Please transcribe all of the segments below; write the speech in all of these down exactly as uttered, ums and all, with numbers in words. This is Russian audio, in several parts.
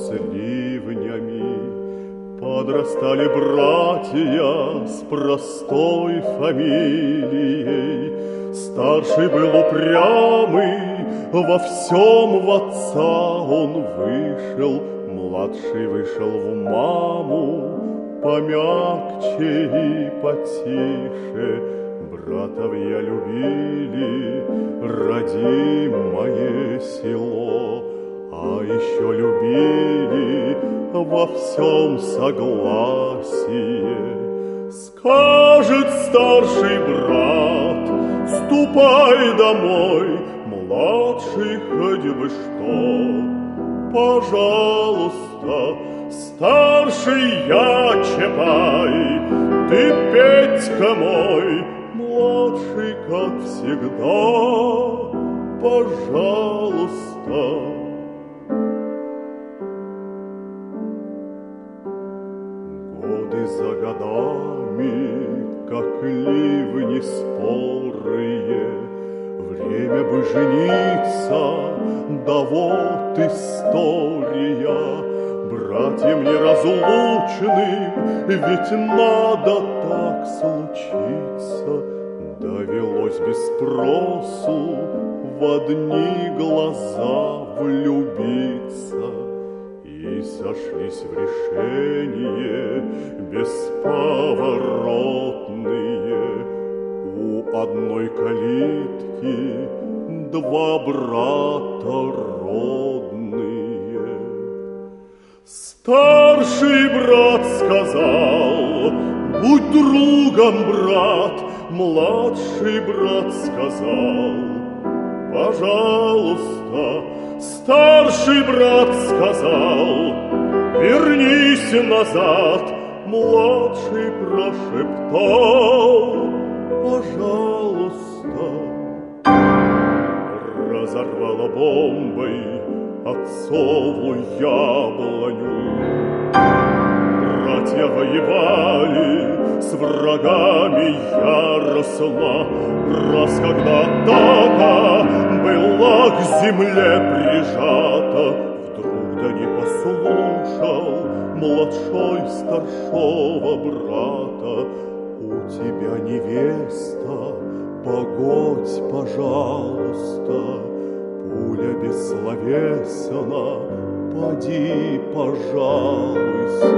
с ливнями. Подрастали братья с простой фамилией. Старший был упрямый, во всем в отца он вышел, младший вышел в маму, помягче и потише. Братовья любили родимое село, а еще любили во всем согласие. Скажет старший брат: ступай домой, младший хоть бы что. Пожалуйста, старший я Чапай, ты Петька мой, младший как всегда. Пожалуйста. Годы за годами, как ливни спорые, время бы жениться, да вот история. Братьям неразлучным ведь надо так случиться. Довелось без спросу в одни глаза влюбиться. И сошлись в решение бесповоротные. У одной калитки два брата родные. Старший брат сказал: будь другом, брат. Младший брат сказал: пожалуйста. Старший брат сказал: вернись назад. Младший прошептал: пожалуйста. Разорвала бомбой отцову яблоню. Братья воевали с врагами яростно. Раз когда атака была к земле прижата, вдруг да не послушал младшой старшего брата: у тебя невеста, погодь, пожалуйста. Пуля бессловесна, поди, пожалуйся.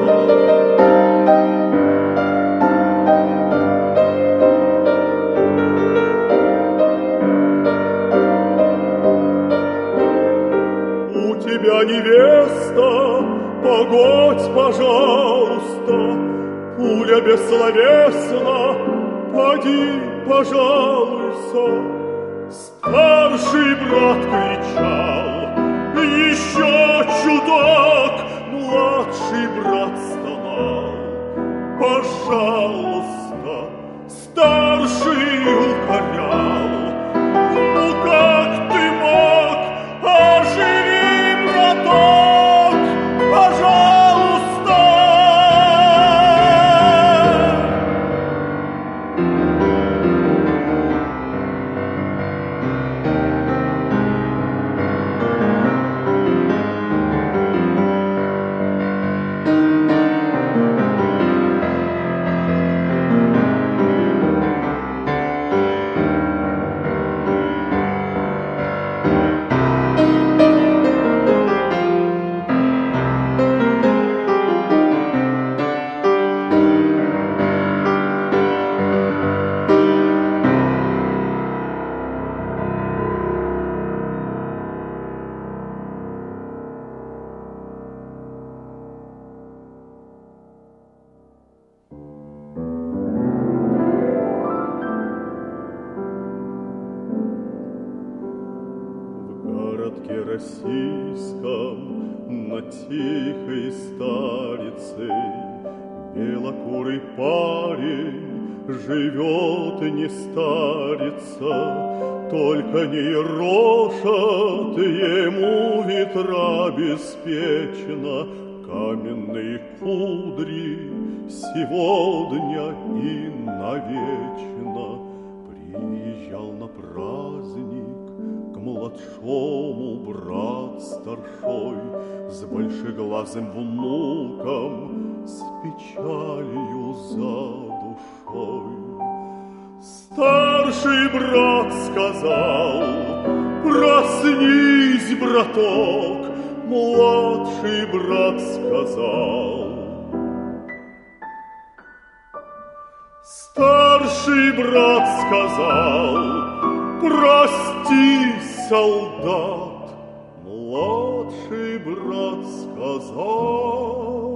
У тебя невеста, погодь, пожалуйста. Пуля бессловесна, поди, пожалуйся. Старший брат кричал: еще чуток. Младший брат стонал: пожалуйста. Старший укорял: ну как ты мог? Оживи, браток, пожалуйста. Российском над тихой старицей белокурый парень живет и не старится, только не ерошат ему ветра беспечно каменные кудри сегодня и навечно. Приезжал на праздник к младшому брат старшой с большеглазым внуком, с печалью за душой. Старший брат сказал: проснись, браток. Младший брат сказал: старший брат сказал: прости, солдат. Младший брат сказал: